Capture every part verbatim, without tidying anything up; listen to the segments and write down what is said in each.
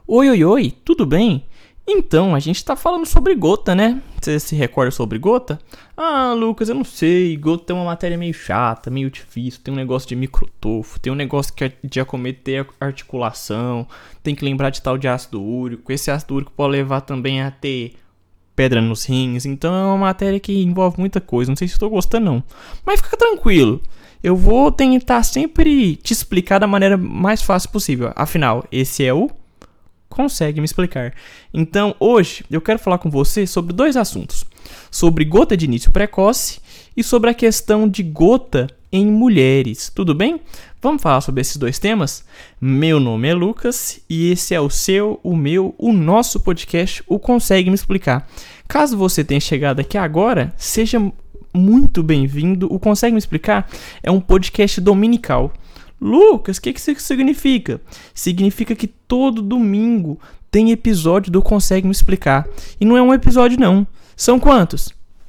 Oi, oi, oi, tudo bem? Então, a gente tá falando sobre gota, né? Você se recorda sobre gota? Ah, Lucas, eu não sei, gota é uma matéria meio chata, meio difícil, tem um negócio de microtofo, tem um negócio que é de acometer a articulação, tem que lembrar de tal de ácido úrico, esse ácido úrico pode levar também a ter pedra nos rins, então é uma matéria que envolve muita coisa, não sei se estou gostando não. Mas fica tranquilo, eu vou tentar sempre te explicar da maneira mais fácil possível, afinal, esse é o Consegue Me Explicar. Então, hoje, eu quero falar com você sobre dois assuntos. Sobre gota de início precoce e sobre a questão de gota em mulheres. Tudo bem? Vamos falar sobre esses dois temas? Meu nome é Lucas e esse é o seu, o meu, o nosso podcast, o Consegue Me Explicar. Caso você tenha chegado aqui agora, seja muito bem-vindo. O Consegue Me Explicar é um podcast dominical. Lucas, o que, que isso significa? Significa que todo domingo tem episódio do Consegue Me Explicar. E não é um episódio, não. São quantos?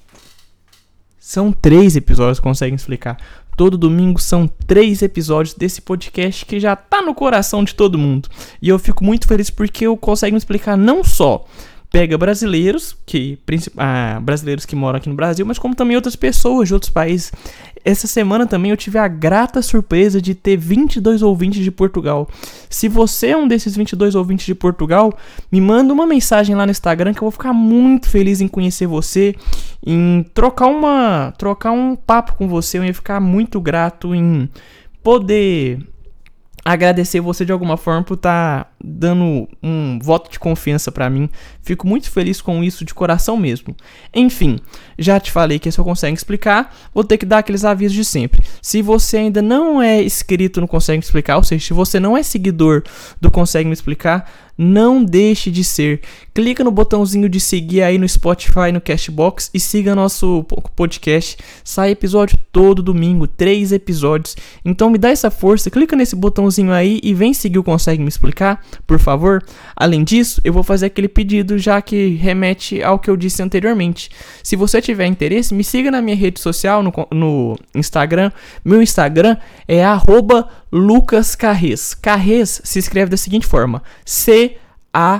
São três episódios do Consegue Me Explicar. Todo domingo são três episódios desse podcast que já tá no coração de todo mundo. E eu fico muito feliz porque o Consegue Me Explicar não só pega brasileiros, que, ah, brasileiros que moram aqui no Brasil, mas como também outras pessoas de outros países. Essa semana também eu tive a grata surpresa de ter vinte e dois ouvintes de Portugal. Se você é um desses vinte e dois ouvintes de Portugal, me manda uma mensagem lá no Instagram que eu vou ficar muito feliz em conhecer você, em trocar, uma, trocar um papo com você. Eu ia ficar muito grato em poder agradecer você de alguma forma por estar dando um voto de confiança pra mim. Fico muito feliz com isso de coração mesmo. Enfim, já te falei que se eu Consegue Explicar, vou ter que dar aqueles avisos de sempre. Se você ainda não é inscrito no Consegue Me Explicar, ou seja, se você não é seguidor do Consegue Me Explicar, não deixe de ser. Clica no botãozinho de seguir aí no Spotify, no Castbox e siga nosso podcast. Sai episódio todo domingo, três episódios. Então me dá essa força, clica nesse botãozinho aí e vem seguir o Consegue Me Explicar, por favor. Além disso, eu vou fazer aquele pedido já que remete ao que eu disse anteriormente. Se você tiver interesse, me siga na minha rede social, no, no Instagram. Meu Instagram é arroba Lucas Carrez. Carrez se escreve da seguinte forma: C A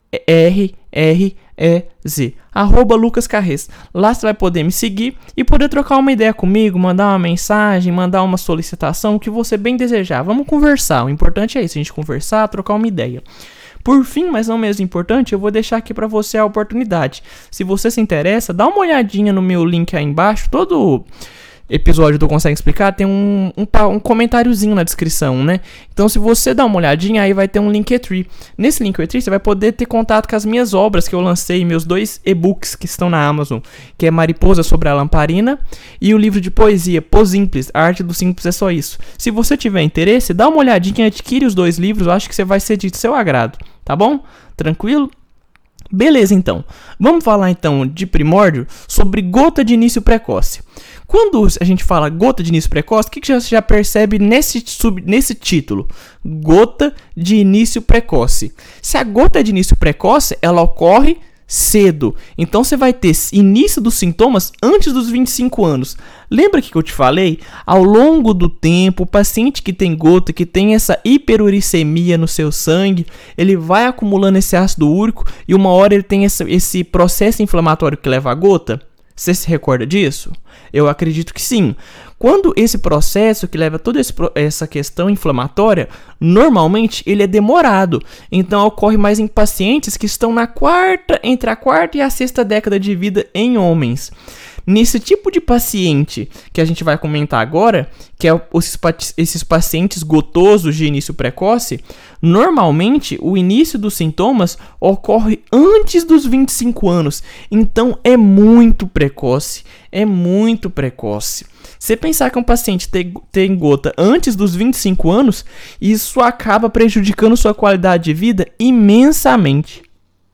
R R E Z. Arroba Lucas Carrez. Lá você vai poder me seguir e poder trocar uma ideia comigo, mandar uma mensagem, mandar uma solicitação, o que você bem desejar. Vamos conversar. O importante é isso, a gente conversar, trocar uma ideia. Por fim, mas não menos importante, eu vou deixar aqui para você a oportunidade. Se você se interessa, dá uma olhadinha no meu link aí embaixo. Todo episódio do Consegue Explicar tem um, um, um comentáriozinho na descrição, né? Então, se você dá uma olhadinha, aí vai ter um Linktree. Nesse Linktree, você vai poder ter contato com as minhas obras que eu lancei, meus dois e-books que estão na Amazon, que é Mariposa sobre a Lamparina e o livro de poesia, Pô Simples, a arte do simples é só isso. Se você tiver interesse, dá uma olhadinha, adquire os dois livros, eu acho que você vai ser de seu agrado, tá bom? Tranquilo? Beleza, então. Vamos falar, então, de primórdio sobre gota de início precoce. Quando a gente fala gota de início precoce, o que, que você já percebe nesse, sub, nesse título? Gota de início precoce. Se a gota é de início precoce, ela ocorre cedo. Então você vai ter início dos sintomas antes dos vinte e cinco anos. Lembra que eu te falei? Ao longo do tempo, o paciente que tem gota, que tem essa hiperuricemia no seu sangue, ele vai acumulando esse ácido úrico e uma hora ele tem essa, esse processo inflamatório que leva a gota. Você se recorda disso? Eu acredito que sim. Quando esse processo que leva toda esse, essa questão inflamatória, normalmente ele é demorado. Então ocorre mais em pacientes que estão na quarta, entre a quarta e a sexta década de vida em homens. Nesse tipo de paciente que a gente vai comentar agora, que é esses pacientes gotosos de início precoce, normalmente o início dos sintomas ocorre antes dos vinte e cinco anos. Então é muito precoce, é muito precoce. Se pensar que um paciente tem, tem gota antes dos vinte e cinco anos, isso acaba prejudicando sua qualidade de vida imensamente.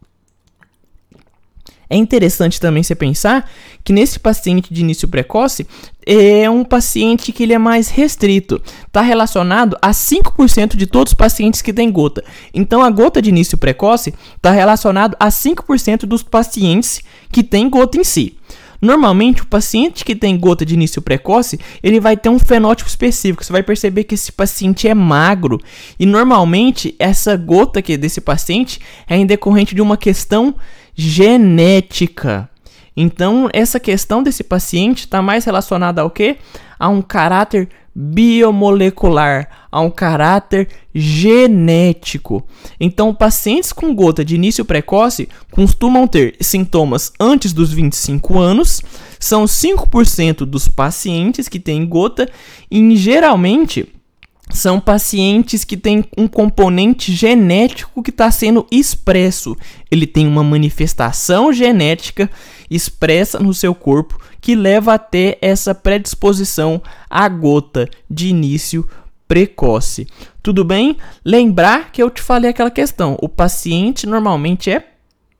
É interessante também você pensar que nesse paciente de início precoce é um paciente que ele é mais restrito. Está relacionado a cinco por cento de todos os pacientes que têm gota. Então a gota de início precoce está relacionado a cinco por cento dos pacientes que têm gota em si. Normalmente, o paciente que tem gota de início precoce, ele vai ter um fenótipo específico. Você vai perceber que esse paciente é magro. E, normalmente, essa gota que desse paciente é em decorrente de uma questão genética. Então, essa questão desse paciente está mais relacionada ao quê? A um caráter biomolecular, a um caráter genético. Então, pacientes com gota de início precoce costumam ter sintomas antes dos vinte e cinco anos, são cinco por cento dos pacientes que têm gota e, geralmente, são pacientes que têm um componente genético que está sendo expresso. Ele tem uma manifestação genética expressa no seu corpo que leva até essa predisposição à gota de início precoce. Tudo bem? Lembrar que eu te falei aquela questão. O paciente normalmente é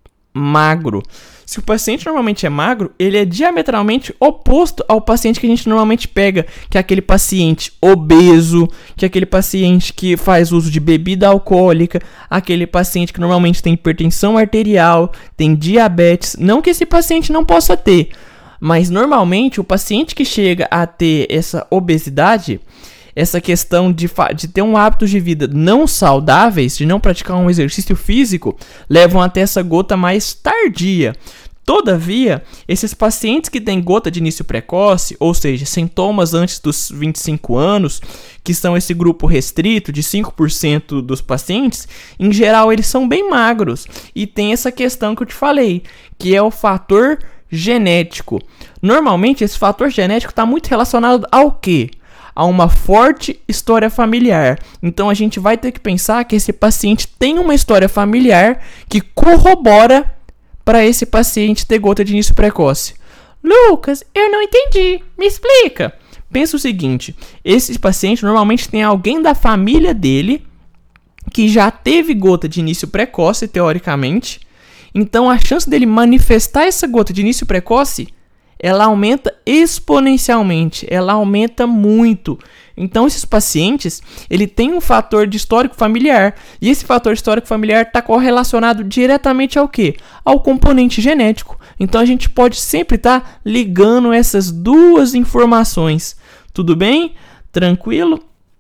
magro. Se o paciente normalmente é magro, ele é diametralmente oposto ao paciente que a gente normalmente pega, que é aquele paciente obeso, que é aquele paciente que faz uso de bebida alcoólica, aquele paciente que normalmente tem hipertensão arterial, tem diabetes. Não que esse paciente não possa ter, mas normalmente o paciente que chega a ter essa obesidade, essa questão de, de ter um hábito de vida não saudáveis, de não praticar um exercício físico, levam até essa gota mais tardia. Todavia, esses pacientes que têm gota de início precoce, ou seja, sintomas antes dos vinte e cinco anos, que são esse grupo restrito de cinco por cento dos pacientes, em geral eles são bem magros. E tem essa questão que eu te falei, que é o fator genético. Normalmente, esse fator genético está muito relacionado ao quê? A uma forte história familiar. Então, a gente vai ter que pensar que esse paciente tem uma história familiar que corrobora para esse paciente ter gota de início precoce. Lucas, eu não entendi. Me explica. Pensa o seguinte, esse paciente normalmente tem alguém da família dele que já teve gota de início precoce, teoricamente. Então, a chance dele manifestar essa gota de início precoce, ela aumenta exponencialmente, ela aumenta muito. Então, esses pacientes, ele tem um fator de histórico familiar, e esse fator histórico familiar está correlacionado diretamente ao quê? Ao componente genético. Então, a gente pode sempre estar tá ligando essas duas informações. Tudo bem? Tranquilo?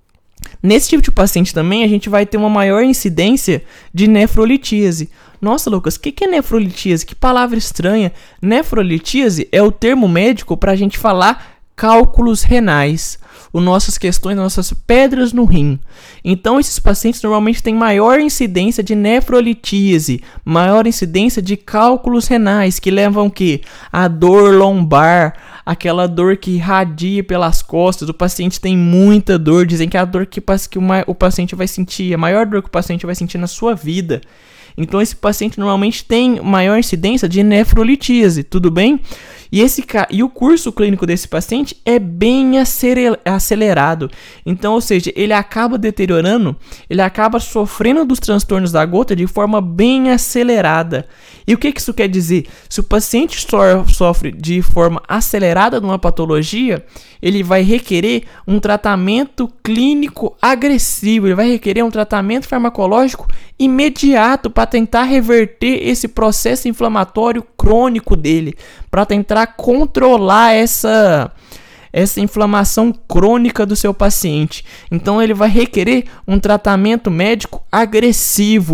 Nesse tipo de paciente também, a gente vai ter uma maior incidência de nefrolitíase. Nossa, Lucas, o que, que é nefrolitíase? Que palavra estranha. Nefrolitíase é o termo médico para a gente falar cálculos renais. As nossas questões, as nossas pedras no rim. Então, esses pacientes normalmente têm maior incidência de nefrolitíase, maior incidência de cálculos renais, que levam o quê? A dor lombar, aquela dor que irradia pelas costas. O paciente tem muita dor, dizem que é a dor que, que o paciente vai sentir, a maior dor que o paciente vai sentir na sua vida. Então, esse paciente normalmente tem maior incidência de nefrolitíase, tudo bem? E, esse, e o curso clínico desse paciente é bem acelerado. Então, ou seja, ele acaba deteriorando, ele acaba sofrendo dos transtornos da gota de forma bem acelerada. E o que isso quer dizer? Se o paciente sofre de forma acelerada de uma patologia, ele vai requerer um tratamento clínico agressivo, ele vai requerer um tratamento farmacológico imediato para tentar reverter esse processo inflamatório crônico dele, para tentar controlar essa, essa inflamação crônica do seu paciente. Então ele vai requerer um tratamento médico agressivo,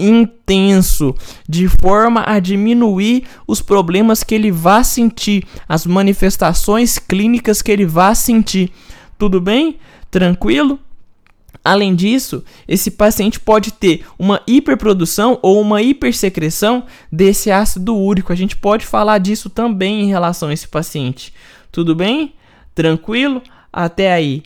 intenso, de forma a diminuir os problemas que ele vai sentir, as manifestações clínicas que ele vai sentir. Tudo bem? Tranquilo? Além disso, esse paciente pode ter uma hiperprodução ou uma hipersecreção desse ácido úrico. A gente pode falar disso também em relação a esse paciente. Tudo bem? Tranquilo? Até aí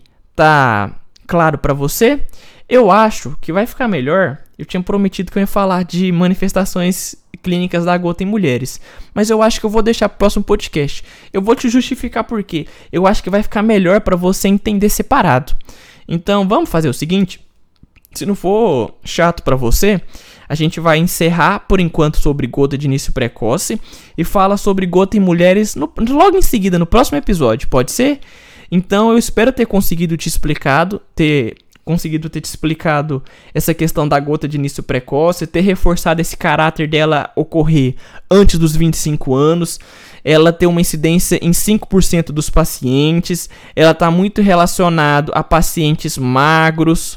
tá claro para você? Eu acho que vai ficar melhor. Eu tinha prometido que eu ia falar de manifestações clínicas da gota em mulheres, mas eu acho que eu vou deixar para o próximo podcast. Eu vou te justificar por quê. Eu acho que vai ficar melhor para você entender separado. Então, vamos fazer o seguinte, se não for chato para você, a gente vai encerrar por enquanto sobre gota de início precoce e fala sobre gota em mulheres no, logo em seguida, no próximo episódio, pode ser? Então, eu espero ter conseguido te explicado, ter conseguido ter te explicado essa questão da gota de início precoce, ter reforçado esse caráter dela ocorrer antes dos vinte e cinco anos. Ela tem uma incidência em cinco por cento dos pacientes, ela está muito relacionada a pacientes magros,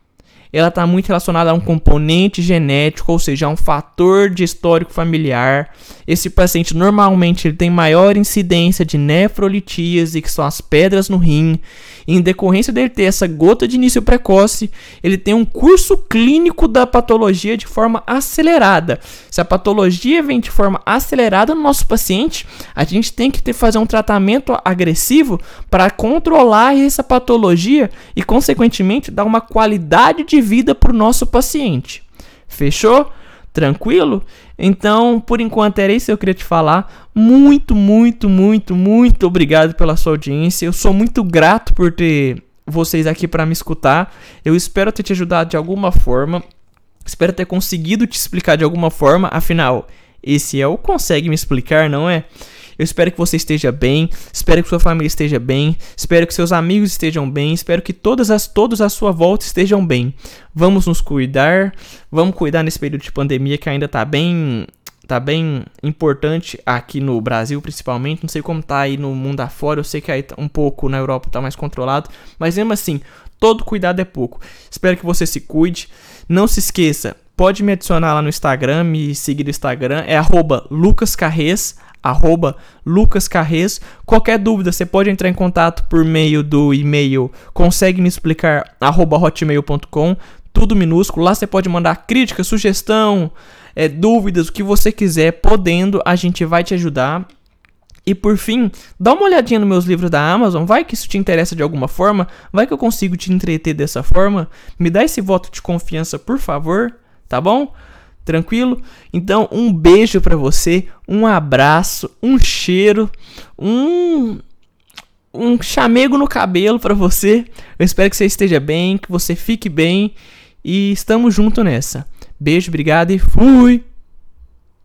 ela está muito relacionada a um componente genético, ou seja, a um fator de histórico familiar. Esse paciente normalmente ele tem maior incidência de nefrolitíase, que são as pedras no rim. Em decorrência dele ter essa gota de início precoce, ele tem um curso clínico da patologia de forma acelerada. Se a patologia vem de forma acelerada no nosso paciente, a gente tem que ter, fazer um tratamento agressivo para controlar essa patologia e, consequentemente, dar uma qualidade de vida para o nosso paciente. Fechou? Tranquilo? Então, por enquanto era isso que eu queria te falar. Muito, muito, muito, muito obrigado pela sua audiência. Eu sou muito grato por ter vocês aqui para me escutar. Eu espero ter te ajudado de alguma forma. Espero ter conseguido te explicar de alguma forma. Afinal, esse é o Consegue Me Explicar, não é? Eu espero que você esteja bem, espero que sua família esteja bem, espero que seus amigos estejam bem, espero que todas as, todos à sua volta estejam bem. Vamos nos cuidar, vamos cuidar nesse período de pandemia que ainda está bem, tá bem importante aqui no Brasil principalmente. Não sei como tá aí no mundo afora, eu sei que aí um pouco na Europa tá mais controlado, mas mesmo assim, todo cuidado é pouco. Espero que você se cuide, não se esqueça, pode me adicionar lá no Instagram, me seguir no Instagram, é arroba lucascarres, arroba lucascarres. Qualquer dúvida, você pode entrar em contato por meio do e-mail consegue me explicar arroba hotmail ponto com, tudo minúsculo. Lá você pode mandar crítica, sugestão, é, dúvidas, o que você quiser, podendo, a gente vai te ajudar. E por fim, dá uma olhadinha nos meus livros da Amazon, vai que isso te interessa de alguma forma, vai que eu consigo te entreter dessa forma. Me dá esse voto de confiança, por favor, tá bom? Tranquilo? Então, um beijo pra você, um abraço, um cheiro, um, um chamego no cabelo pra você. Eu espero que você esteja bem, que você fique bem e estamos juntos nessa. Beijo, obrigado e fui!